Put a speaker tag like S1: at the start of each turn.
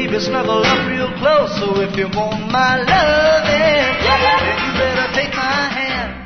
S1: baby, snuggle up real close. So if you want my loving, then you better take my hand.